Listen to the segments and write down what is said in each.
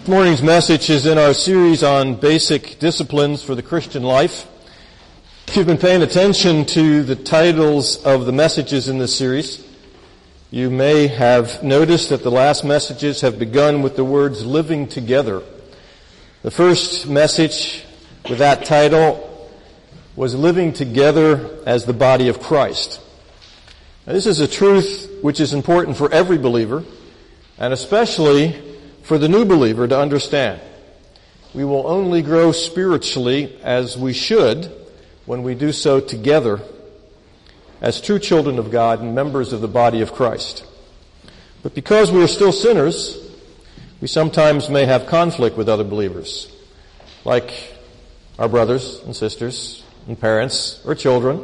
This morning's message is in our series on basic disciplines for the Christian life. If you've been paying attention to the titles of the messages in this series, you may have noticed that the last messages have begun with the words living together. The first message with that title was living together as the body of Christ. Now, this is a truth which is important for every believer, and especially for the new believer to understand. We will only grow spiritually as we should when we do so together as true children of God and members of the body of Christ. But because we are still sinners, we sometimes may have conflict with other believers, like our brothers and sisters and parents or children.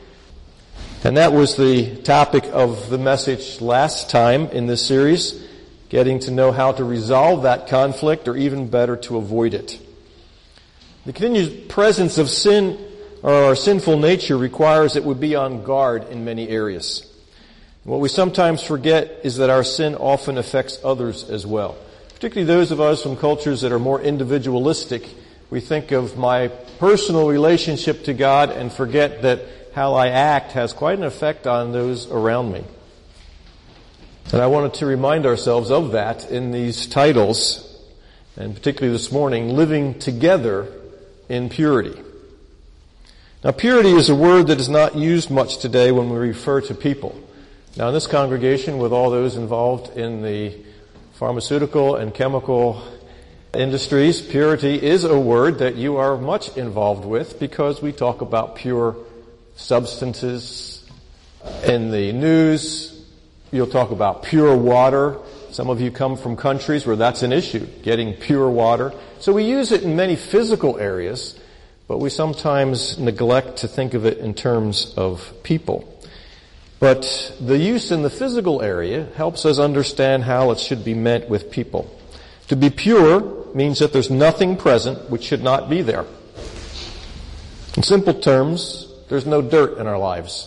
And that was the topic of the message last time in this series, getting to know how to resolve that conflict, or even better, to avoid it. The continued presence of sin, or our sinful nature, requires that we be on guard in many areas. What we sometimes forget is that our sin often affects others as well. Particularly those of us from cultures that are more individualistic. We think of my personal relationship to God and forget that how I act has quite an effect on those around me. And I wanted to remind ourselves of that in these titles, and particularly this morning, living together in purity. Now, purity is a word that is not used much today when we refer to people. Now, in this congregation, with all those involved in the pharmaceutical and chemical industries, purity is a word that you are much involved with because we talk about pure substances in the news. You'll talk about pure water. Some of you come from countries where that's an issue, getting pure water. So we use it in many physical areas, but we sometimes neglect to think of it in terms of people. But the use in the physical area helps us understand how it should be meant with people. To be pure means that there's nothing present which should not be there. In simple terms, there's no dirt in our lives.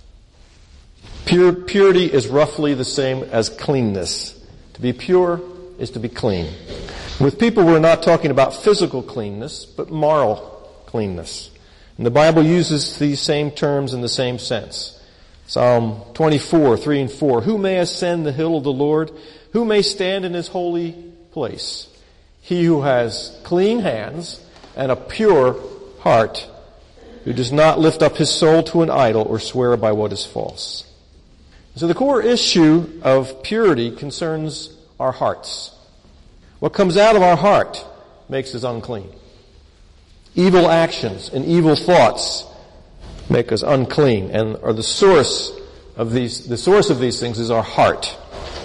Purity is roughly the same as cleanness. To be pure is to be clean. With people, we're not talking about physical cleanness, but moral cleanness. And the Bible uses these same terms in the same sense. Psalm 24, 3 and 4. Who may ascend the hill of the Lord? Who may stand in his holy place? He who has clean hands and a pure heart, who does not lift up his soul to an idol or swear by what is false. So the core issue of purity concerns our hearts. What comes out of our heart makes us unclean. Evil actions and evil thoughts make us unclean, and are the source of these things is our heart.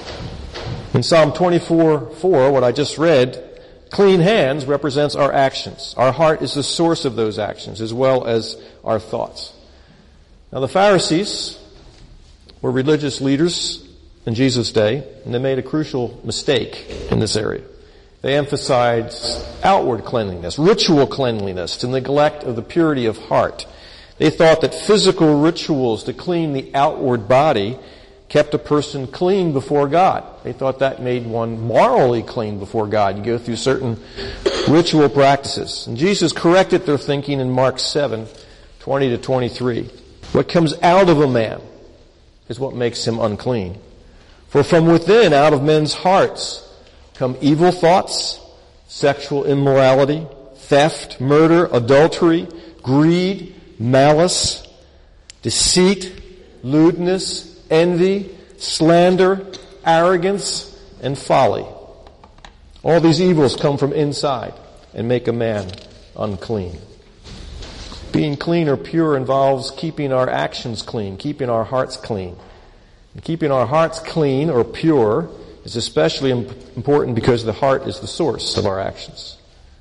In Psalm 24:4, what I just read, clean hands represents our actions. Our heart is the source of those actions as well as our thoughts. Now the Pharisees were religious leaders in Jesus' day, and they made a crucial mistake in this area. They emphasized outward cleanliness, ritual cleanliness, to neglect of the purity of heart. They thought that physical rituals to clean the outward body kept a person clean before God. They thought that made one morally clean before God. You go through certain ritual practices. And Jesus corrected their thinking in Mark 7, 20 to 23. What comes out of a man is what makes him unclean. For from within, out of men's hearts, come evil thoughts, sexual immorality, theft, murder, adultery, greed, malice, deceit, lewdness, envy, slander, arrogance, and folly. All these evils come from inside and make a man unclean. Being clean or pure involves keeping our actions clean, keeping our hearts clean. And keeping our hearts clean or pure is especially important because the heart is the source of our actions.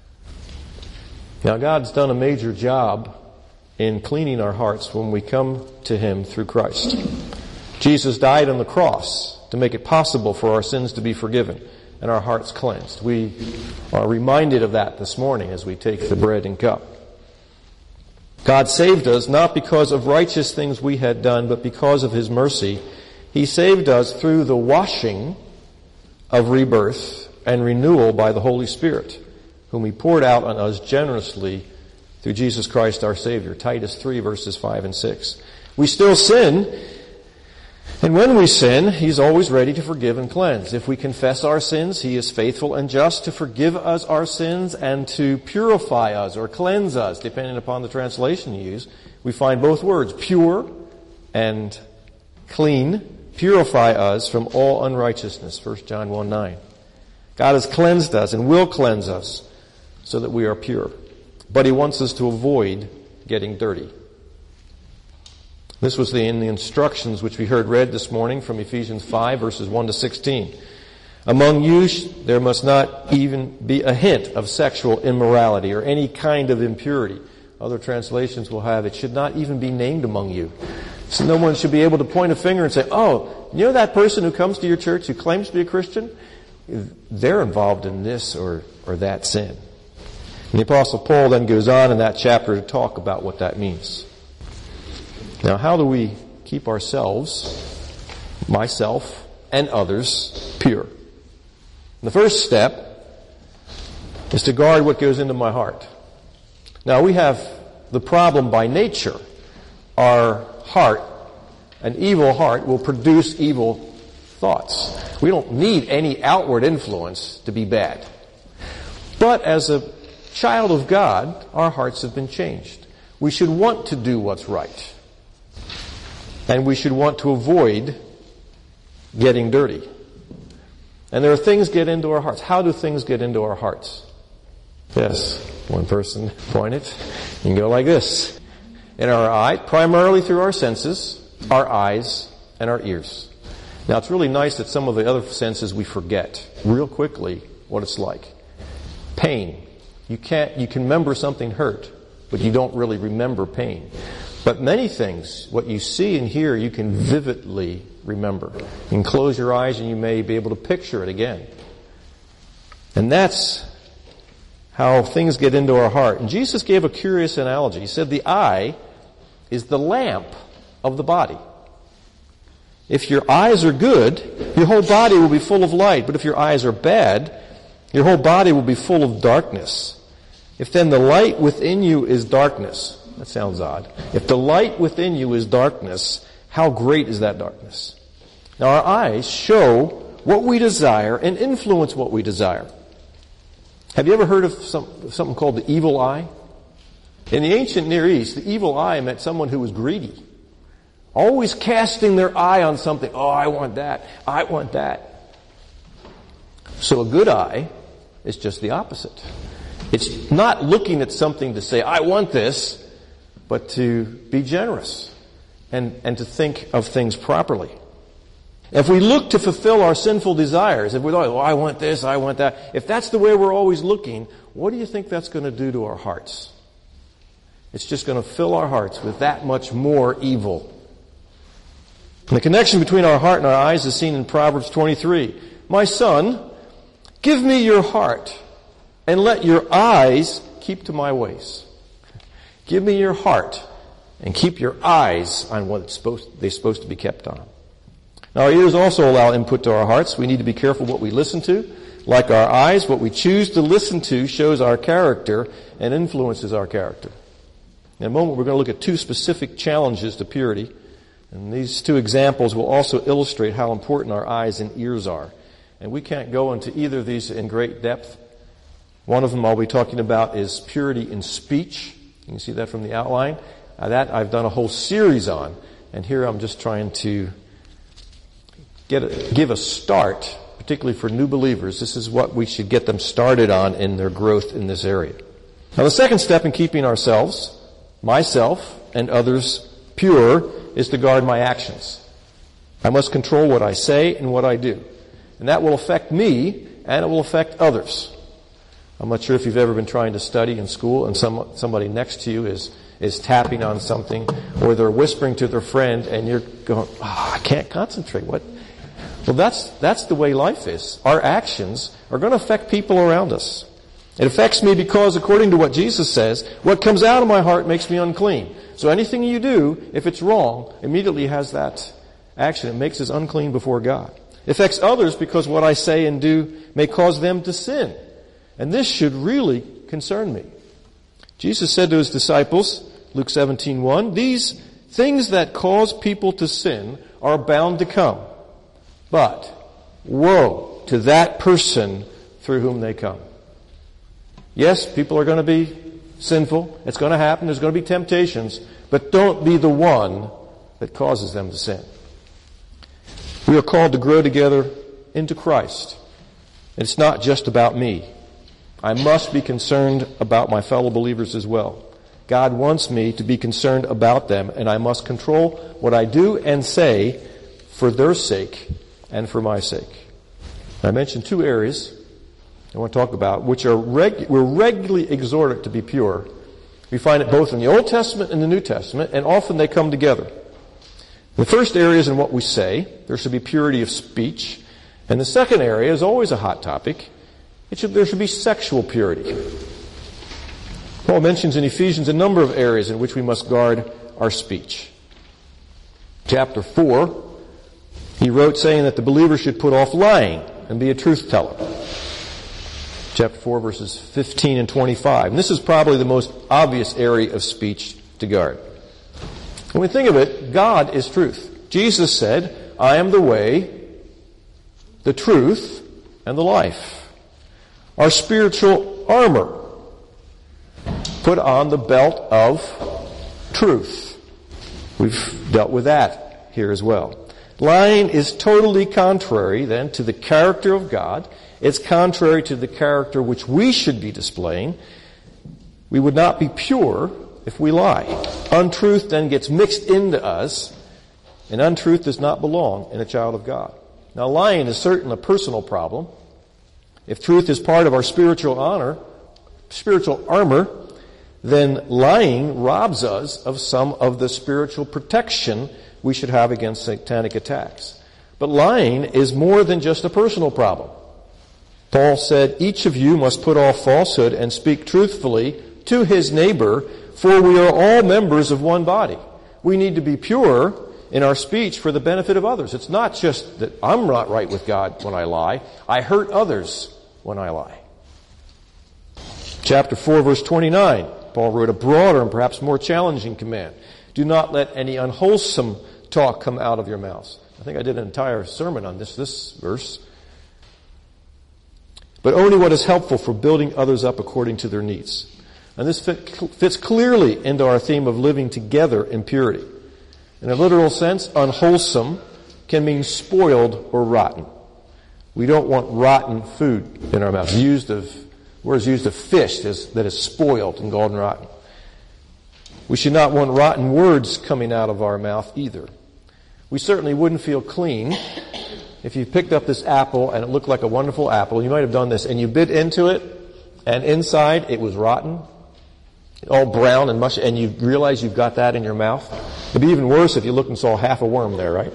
Now, God's done a major job in cleaning our hearts when we come to Him through Christ. Jesus died on the cross to make it possible for our sins to be forgiven and our hearts cleansed. We are reminded of that this morning as we take the bread and cup. God saved us not because of righteous things we had done, but because of His mercy. He saved us through the washing of rebirth and renewal by the Holy Spirit, whom He poured out on us generously through Jesus Christ our Savior. Titus 3 verses 5 and 6. We still sin, and when we sin, He's always ready to forgive and cleanse. If we confess our sins, He is faithful and just to forgive us our sins and to purify us or cleanse us, depending upon the translation you use. We find both words, pure and clean, purify us from all unrighteousness, 1 John 1:9. God has cleansed us and will cleanse us so that we are pure. But He wants us to avoid getting dirty. This was in the instructions which we heard read this morning from Ephesians 5 verses 1 to 16. Among you there must not even be a hint of sexual immorality or any kind of impurity. Other translations will have, it should not even be named among you. So no one should be able to point a finger and say, oh, you know that person who comes to your church who claims to be a Christian? They're involved in this or that sin. And the Apostle Paul then goes on in that chapter to talk about what that means. Now, how do we keep ourselves, myself, and others pure? The first step is to guard what goes into my heart. Now, we have the problem by nature. Our heart, an evil heart, will produce evil thoughts. We don't need any outward influence to be bad. But as a child of God, our hearts have been changed. We should want to do what's right. And we should want to avoid getting dirty. And there are things get into our hearts. How do things get into our hearts? Yes, one person pointed. You can go like this. In our eye, primarily through our senses, our eyes and our ears. Now it's really nice that some of the other senses we forget real quickly what it's like. Pain. You can remember something hurt, but you don't really remember pain. But many things, what you see and hear, you can vividly remember. You can close your eyes and you may be able to picture it again. And that's how things get into our heart. And Jesus gave a curious analogy. He said the eye is the lamp of the body. If your eyes are good, your whole body will be full of light. But if your eyes are bad, your whole body will be full of darkness. If then the light within you is darkness, that sounds odd. If the light within you is darkness, how great is that darkness? Now our eyes show what we desire and influence what we desire. Have you ever heard of something called the evil eye? In the ancient Near East, the evil eye meant someone who was greedy. Always casting their eye on something. Oh, I want that. I want that. So a good eye is just the opposite. It's not looking at something to say, I want this, but to be generous and to think of things properly. If we look to fulfill our sinful desires, if we thought, oh, I want this, I want that, if that's the way we're always looking, what do you think that's going to do to our hearts? It's just going to fill our hearts with that much more evil. And the connection between our heart and our eyes is seen in Proverbs 23. My son, give me your heart and let your eyes keep to my ways. Give me your heart and keep your eyes on what they're supposed to be kept on. Now our ears also allow input to our hearts. We need to be careful what we listen to. Like our eyes, what we choose to listen to shows our character and influences our character. In a moment we're going to look at two specific challenges to purity. And these two examples will also illustrate how important our eyes and ears are. And we can't go into either of these in great depth. One of them I'll be talking about is purity in speech. You can see that from the outline. That I've done a whole series on. And here I'm just trying to give a start, particularly for new believers. This is what we should get them started on in their growth in this area. Now the second step in keeping ourselves, myself, and others pure is to guard my actions. I must control what I say and what I do. And that will affect me and it will affect others. I'm not sure if you've ever been trying to study in school and somebody next to you is tapping on something or they're whispering to their friend and you're going, I can't concentrate. What? Well, that's the way life is. Our actions are going to affect people around us. It affects me because, according to what Jesus says, what comes out of my heart makes me unclean. So anything you do, if it's wrong, immediately has that action. It makes us unclean before God. It affects others because what I say and do may cause them to sin. And this should really concern me. Jesus said to his disciples, Luke 17:1, these things that cause people to sin are bound to come. But woe to that person through whom they come. Yes, people are going to be sinful. It's going to happen. There's going to be temptations. But don't be the one that causes them to sin. We are called to grow together into Christ. It's not just about me. I must be concerned about my fellow believers as well. God wants me to be concerned about them, and I must control what I do and say for their sake and for my sake. I mentioned two areas I want to talk about, which are we're regularly exhorted to be pure. We find it both in the Old Testament and the New Testament, and often they come together. The first area is in what we say. There should be purity of speech. And the second area is always a hot topic. There should be sexual purity. Paul mentions in Ephesians a number of areas in which we must guard our speech. Chapter 4, he wrote saying that the believer should put off lying and be a truth teller. Chapter 4, verses 15 and 25. And this is probably the most obvious area of speech to guard. When we think of it, God is truth. Jesus said, I am the way, the truth, and the life. Our spiritual armor. Put on the belt of truth. We've dealt with that here as well. Lying is totally contrary, then, to the character of God. It's contrary to the character which we should be displaying. We would not be pure if we lie. Untruth then gets mixed into us, and untruth does not belong in a child of God. Now, lying is certainly a personal problem. If truth is part of our spiritual armor, then lying robs us of some of the spiritual protection we should have against satanic attacks. But lying is more than just a personal problem. Paul said, each of you must put off falsehood and speak truthfully to his neighbor, for we are all members of one body. We need to be pure in our speech for the benefit of others. It's not just that I'm not right with God when I lie. I hurt others when I lie. Chapter 4, verse 29, Paul wrote a broader and perhaps more challenging command. Do not let any unwholesome talk come out of your mouths. I think I did an entire sermon on this verse. But only what is helpful for building others up according to their needs. And this fits clearly into our theme of living together in purity. In a literal sense, unwholesome can mean spoiled or rotten. We don't want rotten food in our mouths. Words used of fish that is spoiled and gone rotten. We should not want rotten words coming out of our mouth either. We certainly wouldn't feel clean if you picked up this apple and it looked like a wonderful apple. You might have done this, and you bit into it, and inside it was rotten, all brown and mushy, and you realize you've got that in your mouth. It'd be even worse if you looked and saw half a worm there, right?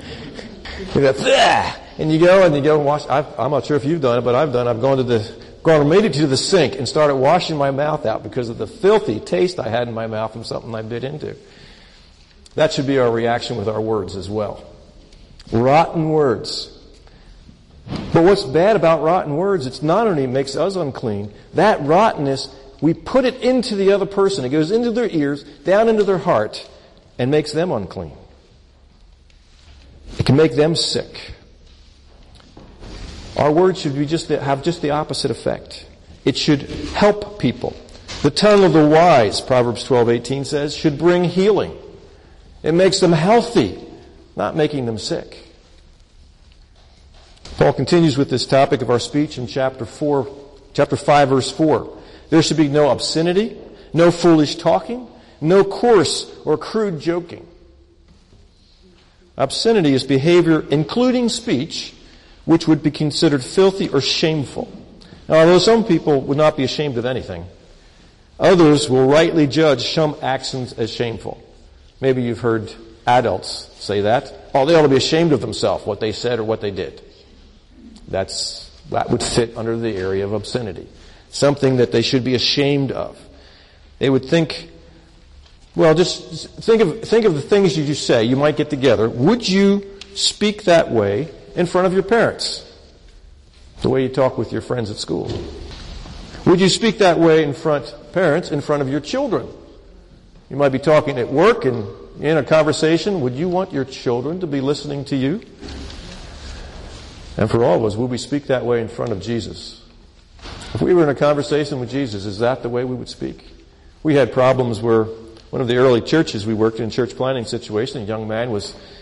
And you go and wash. I'm not sure if you've done it, but I've done it. I've made it to the sink and started washing my mouth out because of the filthy taste I had in my mouth from something I bit into. That should be our reaction with our words as well. Rotten words. But what's bad about rotten words, it's not only makes us unclean, that rottenness, we put it into the other person. It goes into their ears, down into their heart, and makes them unclean. It can make them sick. Our words should be have just the opposite effect. It should help people. The tongue of the wise, Proverbs 12:18 says, should bring healing. It makes them healthy, not making them sick. Paul continues with this topic of our speech in chapter 5, verse 4. There should be no obscenity, no foolish talking, no coarse or crude joking. Obscenity is behavior, including speech, which would be considered filthy or shameful. Now, although some people would not be ashamed of anything, others will rightly judge some actions as shameful. Maybe you've heard adults say that. Oh, they ought to be ashamed of themselves, what they said or what they did. That would fit under the area of obscenity. Something that they should be ashamed of. They would think, well, just think of the things you say. You might get together. Would you speak that way in front of your parents? The way you talk with your friends at school? Would you speak that way in front of your children? You might be talking at work and in a conversation. Would you want your children to be listening to you? And for all of us, would we speak that way in front of Jesus? If we were in a conversation with Jesus, is that the way we would speak? We had problems where one of the early churches we worked in, church planning situation, a young man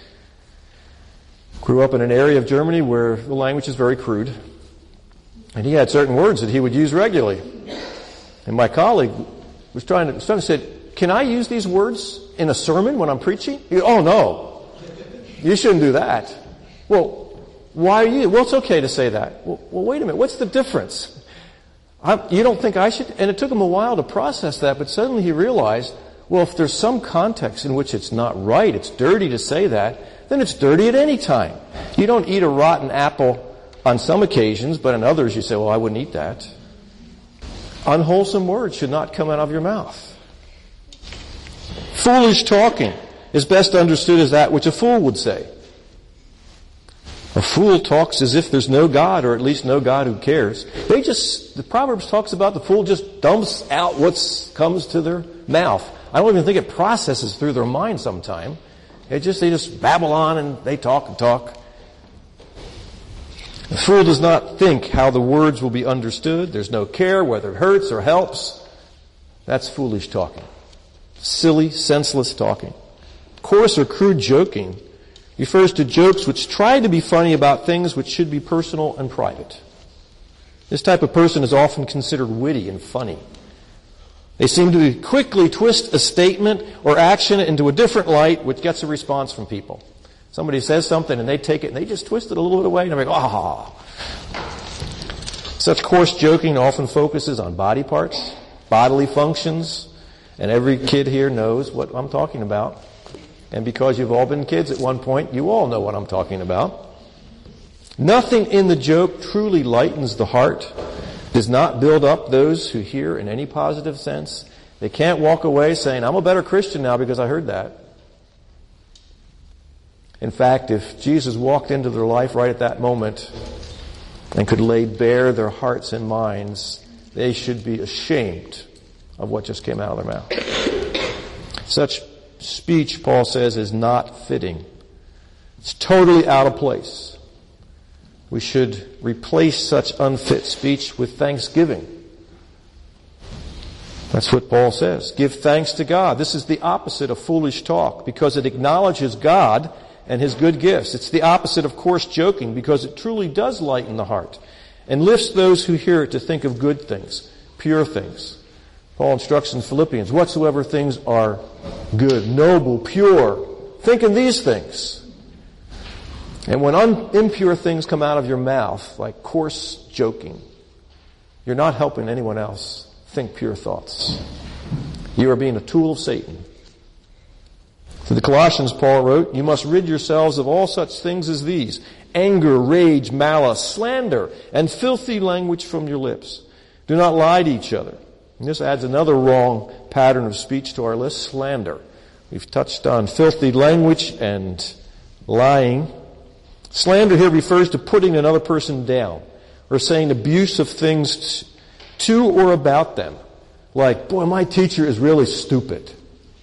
grew up in an area of Germany where the language is very crude. And he had certain words that he would use regularly. And my colleague was trying to say, can I use these words in a sermon when I'm preaching? Oh, no. You shouldn't do that. Well, why are you? Well, it's okay to say that. Well, wait a minute. What's the difference? You don't think I should? And it took him a while to process that, but suddenly he realized, well, if there's some context in which it's not right, it's dirty to say that, then it's dirty at any time. You don't eat a rotten apple on some occasions, but on others you say, well, I wouldn't eat that. Unwholesome words should not come out of your mouth. Foolish talking is best understood as that which a fool would say. A fool talks as if there's no God, or at least no God who cares. The Proverbs talks about the fool just dumps out what comes to their mouth. I don't even think it processes through their mind sometime. They just babble on and they talk and talk. The fool does not think how the words will be understood. There's no care whether it hurts or helps. That's foolish talking. Silly, senseless talking. Coarse or crude joking refers to jokes which try to be funny about things which should be personal and private. This type of person is often considered witty and funny. They seem to quickly twist a statement or action into a different light, which gets a response from people. Somebody says something and they take it and they just twist it a little bit away and they're like, ah. Such coarse joking often focuses on body parts, bodily functions, and every kid here knows what I'm talking about. And because you've all been kids at one point, you all know what I'm talking about. Nothing in the joke truly lightens the heart, does not build up those who hear in any positive sense. They can't walk away saying, I'm a better Christian now because I heard that. In fact, if Jesus walked into their life right at that moment and could lay bare their hearts and minds, they should be ashamed of what just came out of their mouth. Such speech, Paul says, is not fitting. It's totally out of place. We should replace such unfit speech with thanksgiving. That's what Paul says. Give thanks to God. This is the opposite of foolish talk because it acknowledges God and His good gifts. It's the opposite of coarse joking because it truly does lighten the heart and lifts those who hear it to think of good things, pure things. Paul instructs in Philippians, whatsoever things are good, noble, pure, think in these things. And when impure things come out of your mouth, like coarse joking, you're not helping anyone else think pure thoughts. You are being a tool of Satan. To the Colossians, Paul wrote, you must rid yourselves of all such things as these: anger, rage, malice, slander, and filthy language from your lips. Do not lie to each other. And this adds another wrong pattern of speech to our list, slander. We've touched on filthy language and lying. Slander here refers to putting another person down or saying abusive things to or about them. Like, boy, my teacher is really stupid.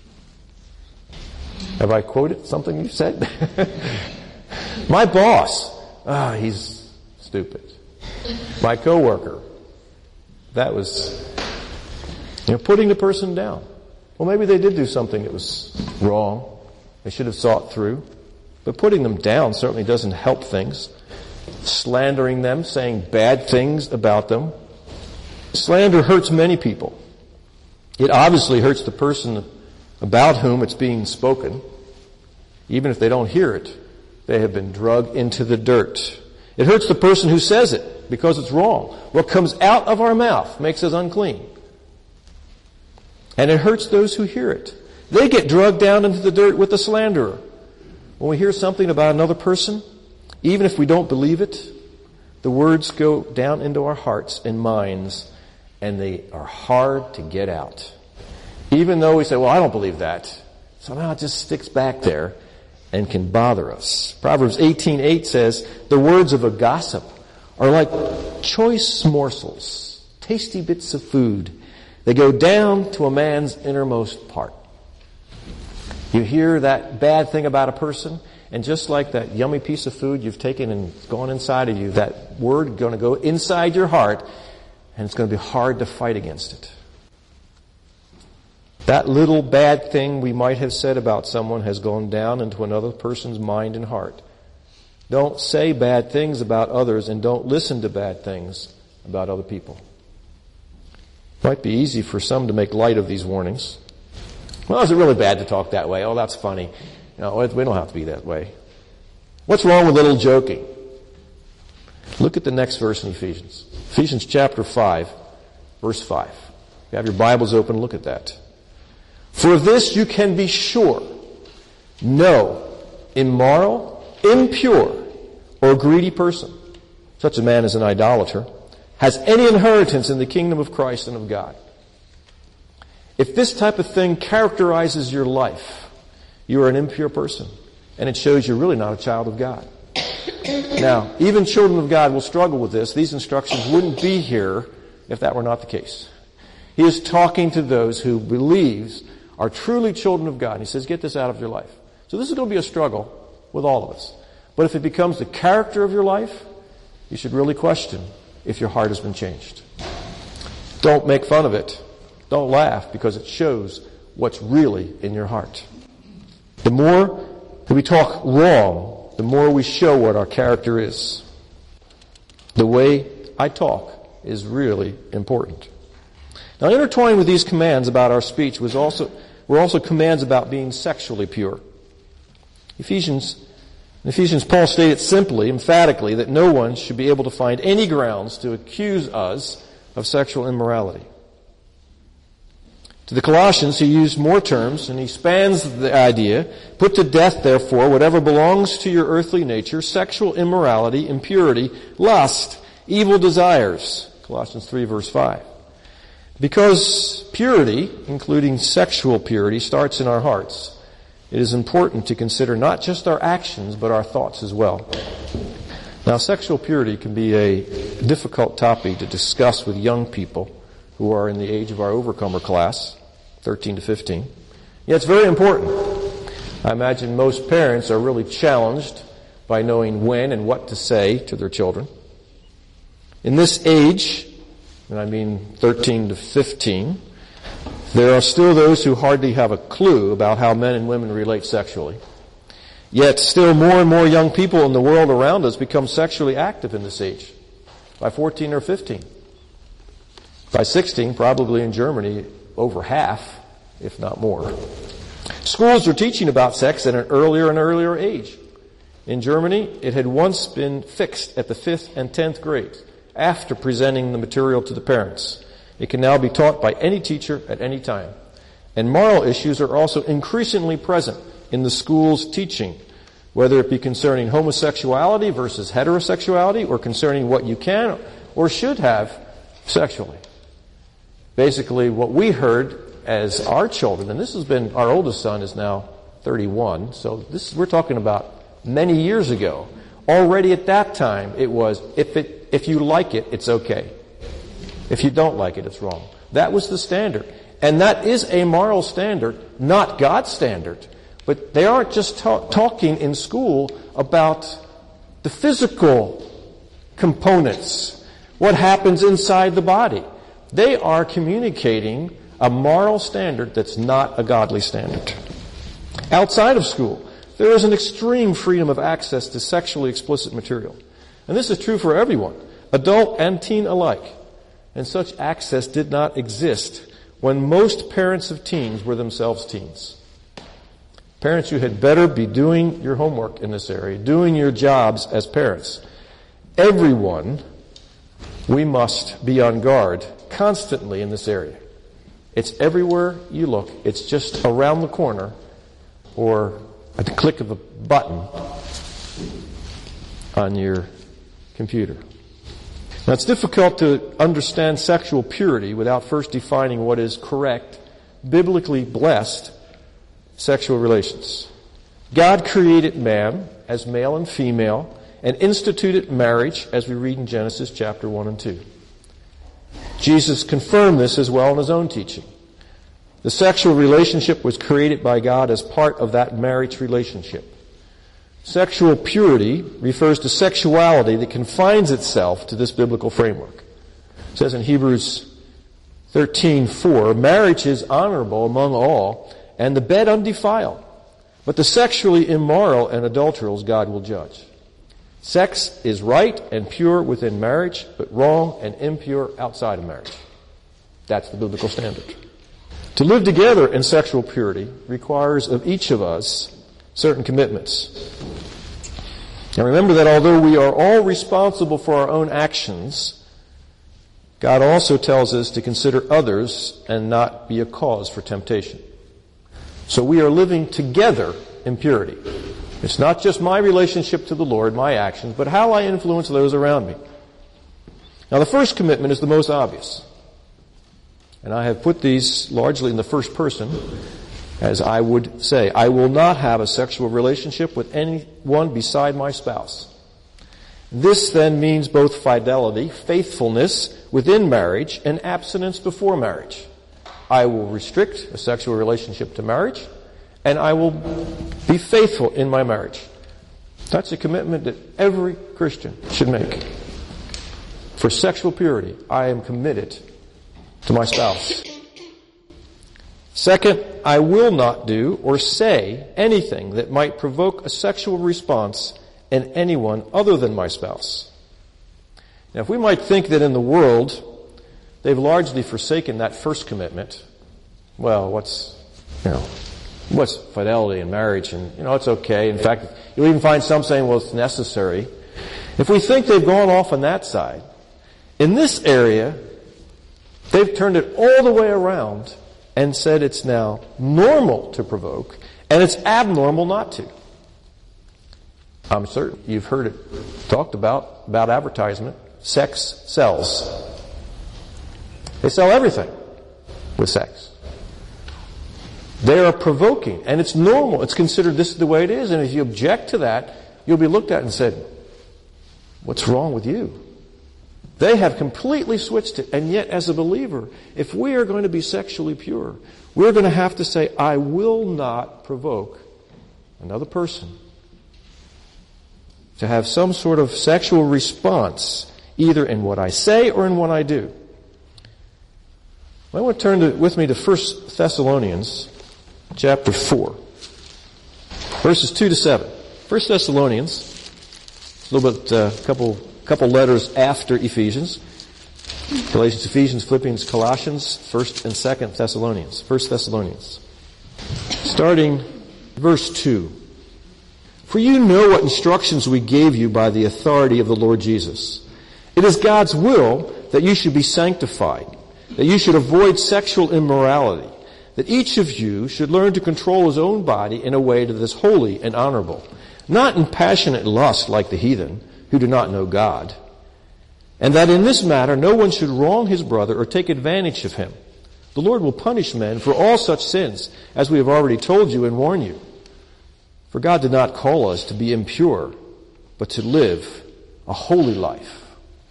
Have I quoted something you said? My boss, he's stupid. My coworker, that was, putting the person down. Well, maybe they did do something that was wrong. They should have thought through. But putting them down certainly doesn't help things. Slandering them, saying bad things about them. Slander hurts many people. It obviously hurts the person about whom it's being spoken. Even if they don't hear it, they have been dragged into the dirt. It hurts the person who says it because it's wrong. What comes out of our mouth makes us unclean. And it hurts those who hear it. They get dragged down into the dirt with the slanderer. When we hear something about another person, even if we don't believe it, the words go down into our hearts and minds, and they are hard to get out. Even though we say, well, I don't believe that. Somehow it just sticks back there, and can bother us. Proverbs 18:8 says, the words of a gossip are like choice morsels, tasty bits of food. They go down to a man's innermost part. You hear that bad thing about a person, and just like that yummy piece of food you've taken and gone inside of you, that word is going to go inside your heart, and it's going to be hard to fight against it. That little bad thing we might have said about someone has gone down into another person's mind and heart. Don't say bad things about others, and don't listen to bad things about other people. It might be easy for some to make light of these warnings. Well, is it really bad to talk that way? Oh, that's funny. No, we don't have to be that way. What's wrong with a little joking? Look at the next verse in Ephesians. Ephesians chapter 5, verse 5. If you have your Bibles open, look at that. For this you can be sure, no immoral, impure, or greedy person, such a man as an idolater, has any inheritance in the kingdom of Christ and of God. If this type of thing characterizes your life, you are an impure person, and it shows you're really not a child of God. Now, even children of God will struggle with this. These instructions wouldn't be here if that were not the case. He is talking to those who believes are truly children of God. And he says, get this out of your life. So this is going to be a struggle with all of us. But if it becomes the character of your life, you should really question if your heart has been changed. Don't make fun of it. Don't laugh, because it shows what's really in your heart. The more that we talk wrong, the more we show what our character is. The way I talk is really important. Now, intertwined with these commands about our speech were also commands about being sexually pure. In Ephesians, Paul stated simply, emphatically, that no one should be able to find any grounds to accuse us of sexual immorality. To the Colossians, he used more terms, and he spans the idea. Put to death, therefore, whatever belongs to your earthly nature, sexual immorality, impurity, lust, evil desires. Colossians 3, verse 5. Because purity, including sexual purity, starts in our hearts, it is important to consider not just our actions, but our thoughts as well. Now, sexual purity can be a difficult topic to discuss with young people who are in the age of our overcomer class, 13 to 15. Yet it's very important. I imagine most parents are really challenged by knowing when and what to say to their children. In this age, and I mean 13 to 15, there are still those who hardly have a clue about how men and women relate sexually. Yet still more and more young people in the world around us become sexually active in this age, by 14 or 15. By 16, probably in Germany, over half, if not more. Schools are teaching about sex at an earlier and earlier age. In Germany, it had once been fixed at the 5th and 10th grades, after presenting the material to the parents. It can now be taught by any teacher at any time. And moral issues are also increasingly present in the school's teaching, whether it be concerning homosexuality versus heterosexuality, or concerning what you can or should have sexually. Basically, what we heard as our children, and this has been, our oldest son is now 31, so we're talking about many years ago. Already at that time, it was, if you like it, it's okay. If you don't like it, it's wrong. That was the standard. And that is a moral standard, not God's standard. But they aren't just talking in school about the physical components, what happens inside the body. They are communicating a moral standard that's not a godly standard. Outside of school, there is an extreme freedom of access to sexually explicit material. And this is true for everyone, adult and teen alike. And such access did not exist when most parents of teens were themselves teens. Parents, you had better be doing your homework in this area, doing your jobs as parents. Everyone, we must be on guard constantly in this area. It's everywhere you look. It's just around the corner or at the click of a button on your computer. Now, it's difficult to understand sexual purity without first defining what is correct, biblically blessed sexual relations. God created man as male and female and instituted marriage, as we read in Genesis chapter 1 and 2. Jesus confirmed this as well in his own teaching. The sexual relationship was created by God as part of that marriage relationship. Sexual purity refers to sexuality that confines itself to this biblical framework. It says in Hebrews 13:4, marriage is honorable among all, and the bed undefiled. But the sexually immoral and adulterous God will judge. Sex is right and pure within marriage, but wrong and impure outside of marriage. That's the biblical standard. To live together in sexual purity requires of each of us certain commitments. Now remember that although we are all responsible for our own actions, God also tells us to consider others and not be a cause for temptation. So we are living together in purity. It's not just my relationship to the Lord, my actions, but how I influence those around me. Now the first commitment is the most obvious. And I have put these largely in the first person, as I would say, I will not have a sexual relationship with anyone beside my spouse. This then means both fidelity, faithfulness within marriage, and abstinence before marriage. I will restrict a sexual relationship to marriage, and I will be faithful in my marriage. That's a commitment that every Christian should make. For sexual purity, I am committed to my spouse. Second, I will not do or say anything that might provoke a sexual response in anyone other than my spouse. Now, if we might think that in the world they've largely forsaken that first commitment, well, what's fidelity in marriage? And, it's okay. In fact, you'll even find some saying, well, it's necessary. If we think they've gone off on that side, in this area, they've turned it all the way around and said it's now normal to provoke, and it's abnormal not to. I'm certain you've heard it talked about advertisement. Sex sells. They sell everything with sex. They are provoking, and it's normal. It's considered this is the way it is, and if you object to that, you'll be looked at and said, what's wrong with you? They have completely switched it, and yet as a believer, if we are going to be sexually pure, we're going to have to say, I will not provoke another person to have some sort of sexual response, either in what I say or in what I do. I want to turn with me to 1 Thessalonians chapter 4, verses 2 to 7. 1 Thessalonians, a little bit, couple letters after Ephesians. Galatians, Ephesians, Philippians, Colossians, 1st and 2nd Thessalonians. 1 Thessalonians. Starting verse 2. For you know what instructions we gave you by the authority of the Lord Jesus. It is God's will that you should be sanctified, that you should avoid sexual immorality, that each of you should learn to control his own body in a way that is holy and honorable, not in passionate lust like the heathen, who do not know God, and that in this matter no one should wrong his brother or take advantage of him. The Lord will punish men for all such sins, as we have already told you and warned you. For God did not call us to be impure, but to live a holy life.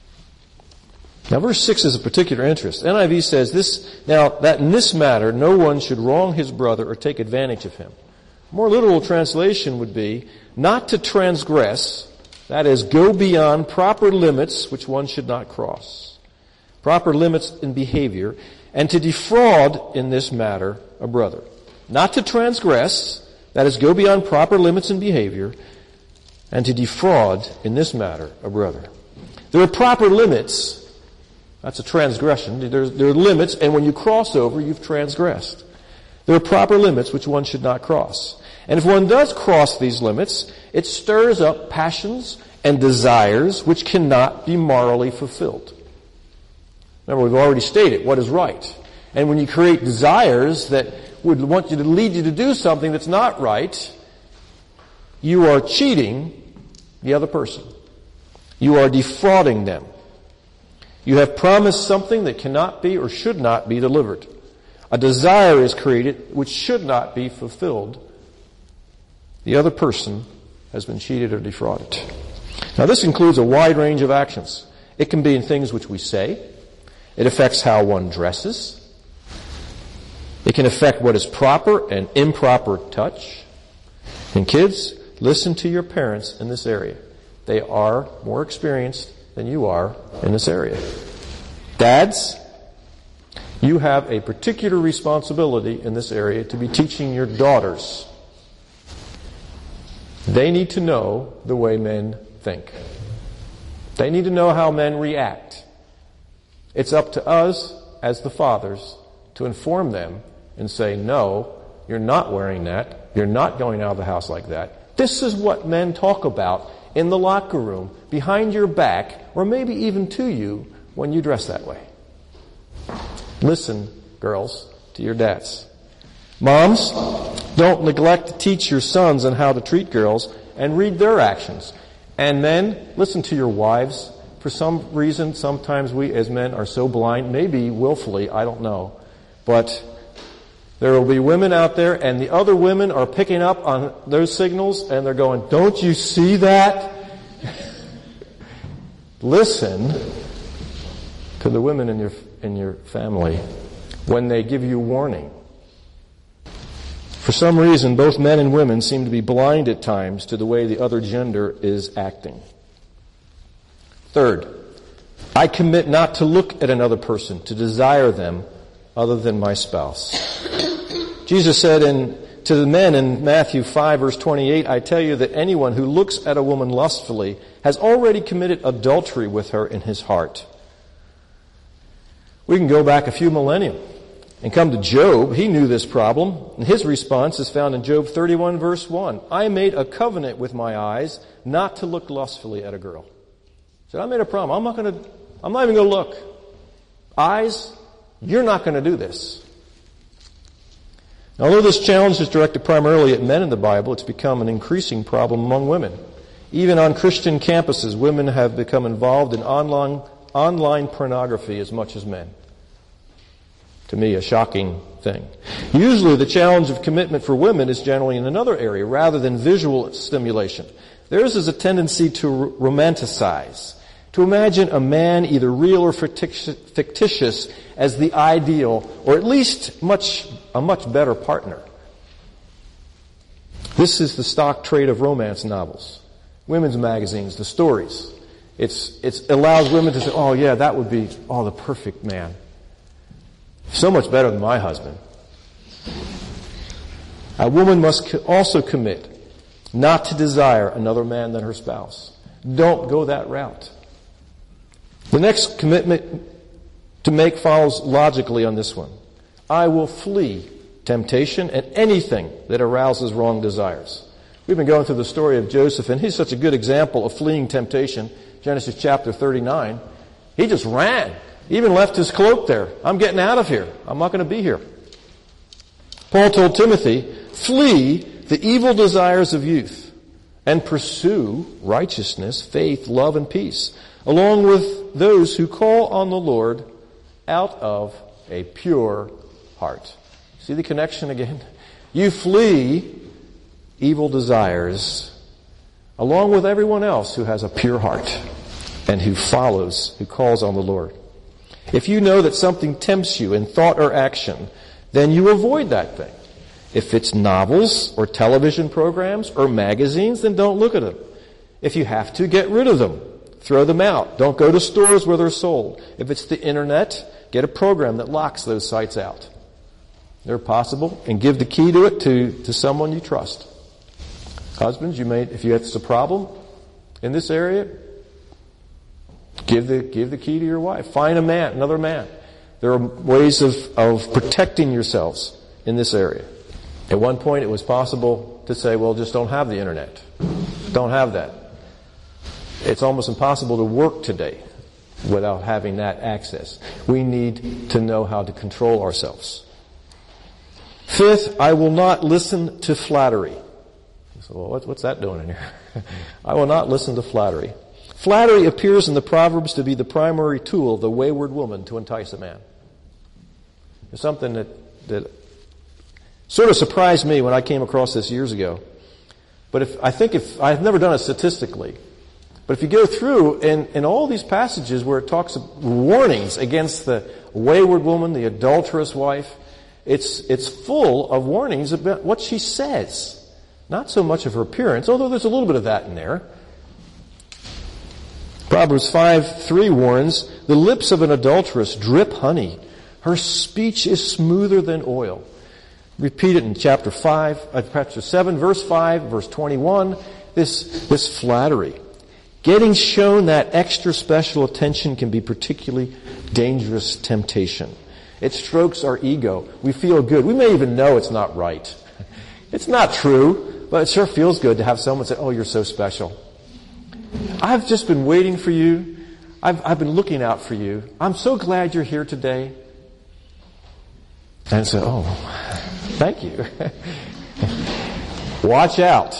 Now verse 6 is of particular interest. NIV says this, now that in this matter no one should wrong his brother or take advantage of him. A more literal translation would be, not to transgress, that is, go beyond proper limits which one should not cross. Proper limits in behavior, and to defraud in this matter a brother. Not to transgress, that is, go beyond proper limits in behavior, and to defraud in this matter a brother. There are proper limits. That's a transgression. There are limits, and when you cross over, you've transgressed. There are proper limits which one should not cross. And if one does cross these limits, it stirs up passions and desires which cannot be morally fulfilled. Remember, we've already stated what is right. And when you create desires that would want you to lead you to do something that's not right, you are cheating the other person. You are defrauding them. You have promised something that cannot be or should not be delivered. A desire is created which should not be fulfilled. the other person has been cheated or defrauded. Now, this includes a wide range of actions. It can be in things which we say. It affects how one dresses. It can affect what is proper and improper touch. And kids, listen to your parents in this area. They are more experienced than you are in this area. Dads, you have a particular responsibility in this area to be teaching your daughters. They need to know the way men think. They need to know how men react. It's up to us as the fathers to inform them and say, no, you're not wearing that. You're not going out of the house like that. This is what men talk about in the locker room, behind your back, or maybe even to you when you dress that way. Listen, girls, to your dads. Moms, don't neglect to teach your sons on how to treat girls and read their actions. And men, listen to your wives. For some reason, sometimes we as men are so blind, maybe willfully, I don't know. But there will be women out there, and the other women are picking up on those signals, and they're going, don't you see that? Listen to the women in your family when they give you warning. For some reason, both men and women seem to be blind at times to the way the other gender is acting. Third, I commit not to look at another person, to desire them other than my spouse. Jesus said to the men in Matthew 5, verse 28, I tell you that anyone who looks at a woman lustfully has already committed adultery with her in his heart. We can go back a few millennia and come to Job. He knew this problem, and his response is found in Job 31, verse 1. I made a covenant with my eyes not to look lustfully at a girl. He said, I made a promise. I'm not even going to look. Eyes, you're not going to do this. Now, although this challenge is directed primarily at men in the Bible, it's become an increasing problem among women. Even on Christian campuses, women have become involved in online pornography as much as men. To me, a shocking thing. Usually the challenge of commitment for women is generally in another area rather than visual stimulation. Theirs is a tendency to romanticize, to imagine a man, either real or fictitious, as the ideal, or at least a much better partner. This is the stock trait of romance novels, women's magazines, the stories. It allows women to say, oh yeah, that would be, the perfect man. So much better than my husband. A woman must also commit not to desire another man than her spouse. Don't go that route. The next commitment to make follows logically on this one. I will flee temptation and anything that arouses wrong desires. We've been going through the story of Joseph, and he's such a good example of fleeing temptation. Genesis chapter 39. He just ran. He even left his cloak there. I'm getting out of here. I'm not going to be here. Paul told Timothy, flee the evil desires of youth and pursue righteousness, faith, love, and peace, along with those who call on the Lord out of a pure heart. See the connection again? You flee evil desires along with everyone else who has a pure heart and who calls on the Lord. If you know that something tempts you in thought or action, then you avoid that thing. If it's novels or television programs or magazines, then don't look at them. If you have to, get rid of them. Throw them out. Don't go to stores where they're sold. If it's the internet, get a program that locks those sites out. They're possible, and give the key to it to someone you trust. Husbands, if it's a problem in this area, give the key to your wife. Find another man. There are ways of protecting yourselves in this area. At one point, it was possible to say, well, just don't have the internet. Don't have that. It's almost impossible to work today without having that access. We need to know how to control ourselves. Fifth, I will not listen to flattery. So, well, what's that doing in here? I will not listen to flattery. Flattery appears in the Proverbs to be the primary tool of the wayward woman to entice a man. It's something that sort of surprised me when I came across this years ago. But I've never done it statistically, but if you go through in all these passages where it talks of warnings against the wayward woman, the adulterous wife, it's full of warnings about what she says. Not so much of her appearance, although there's a little bit of that in there. Proverbs 5:3 warns, the lips of an adulteress drip honey. Her speech is smoother than oil. Repeat it in chapter 7, verse 5, verse 21. This flattery. Getting shown that extra special attention can be particularly dangerous temptation. It strokes our ego. We feel good. We may even know it's not right. It's not true, but it sure feels good to have someone say, oh, you're so special. I've just been waiting for you. I've been looking out for you. I'm so glad you're here today. And so, oh, thank you. Watch out.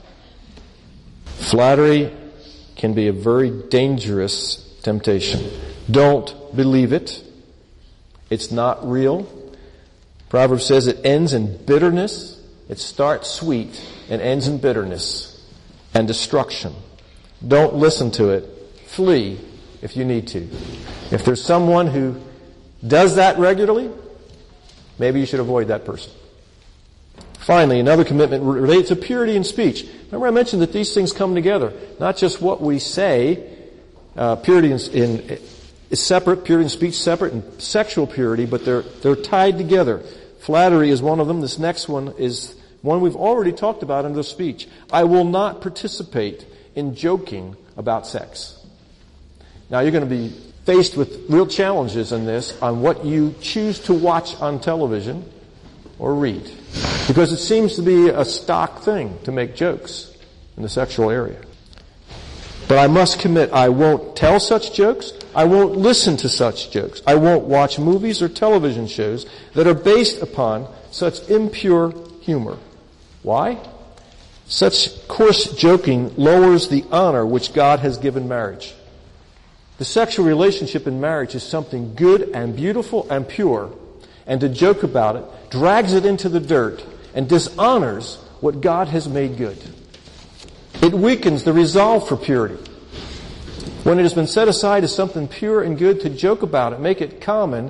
Flattery can be a very dangerous temptation. Don't believe it. It's not real. Proverbs says it ends in bitterness. It starts sweet and ends in bitterness and destruction. Don't listen to it. Flee if you need to. If there's someone who does that regularly, maybe you should avoid that person. Finally, another commitment related to purity in speech. Remember I mentioned that these things come together. Not just what we say, purity is separate, purity in speech separate, and sexual purity, but they're tied together. Flattery is one of them. This next one is one we've already talked about in the speech. I will not participate in joking about sex. Now you're going to be faced with real challenges in this on what you choose to watch on television or read. Because it seems to be a stock thing to make jokes in the sexual area. But I must commit I won't tell such jokes. I won't listen to such jokes. I won't watch movies or television shows that are based upon such impure humor. Why? Such coarse joking lowers the honor which God has given marriage. The sexual relationship in marriage is something good and beautiful and pure, and to joke about it drags it into the dirt and dishonors what God has made good. It weakens the resolve for purity. When it has been set aside as something pure and good, to joke about it, make it common,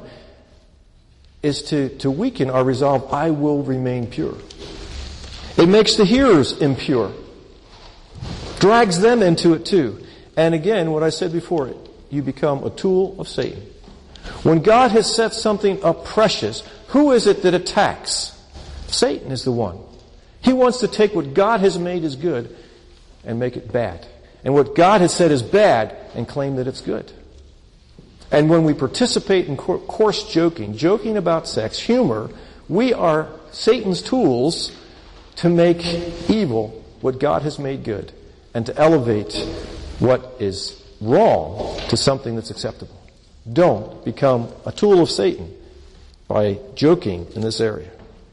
is to weaken our resolve, I will remain pure. It makes the hearers impure. Drags them into it too. And again, what I said before, you become a tool of Satan. When God has set something up precious, who is it that attacks? Satan is the one. He wants to take what God has made as good and make it bad. And what God has said is bad and claim that it's good. And when we participate in coarse joking about sex, humor, we are Satan's tools to make evil what God has made good and to elevate what is wrong to something that's acceptable. Don't become a tool of Satan by joking in this area.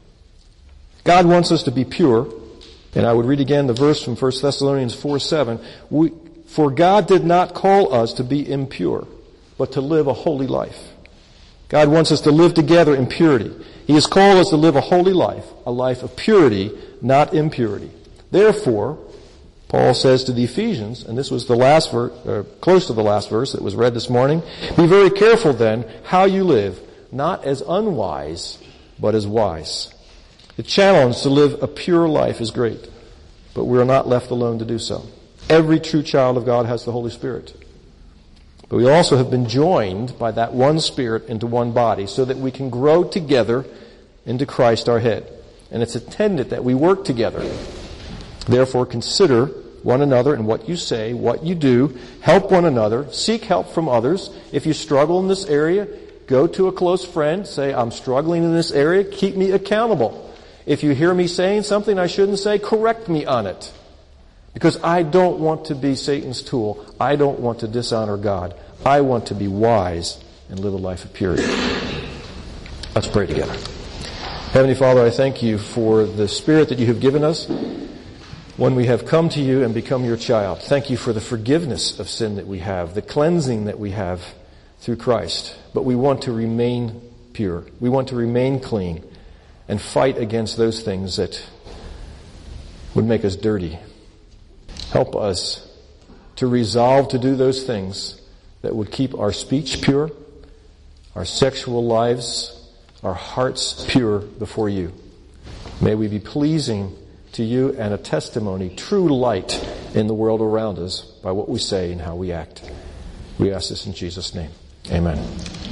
God wants us to be pure. And I would read again the verse from 1 Thessalonians 4:7. For God did not call us to be impure, but to live a holy life. God wants us to live together in purity. He has called us to live a holy life, a life of purity, not impurity. Therefore, Paul says to the Ephesians, and this was the last verse, close to the last verse that was read this morning, be very careful then how you live, not as unwise, but as wise. The challenge to live a pure life is great, but we are not left alone to do so. Every true child of God has the Holy Spirit. But we also have been joined by that one Spirit into one body so that we can grow together into Christ our head. And it's intended that we work together. Therefore, consider one another in what you say, what you do. Help one another. Seek help from others. If you struggle in this area, go to a close friend. Say, I'm struggling in this area. Keep me accountable. If you hear me saying something I shouldn't say, correct me on it. Because I don't want to be Satan's tool. I don't want to dishonor God. I want to be wise and live a life of purity. Let's pray together. Heavenly Father, I thank you for the Spirit that you have given us when we have come to you and become your child. Thank you for the forgiveness of sin that we have, the cleansing that we have through Christ. But we want to remain pure. We want to remain clean and fight against those things that would make us dirty. Help us to resolve to do those things that would keep our speech pure, our sexual lives, our hearts pure before you. May we be pleasing to you and a testimony, true light in the world around us by what we say and how we act. We ask this in Jesus' name. Amen.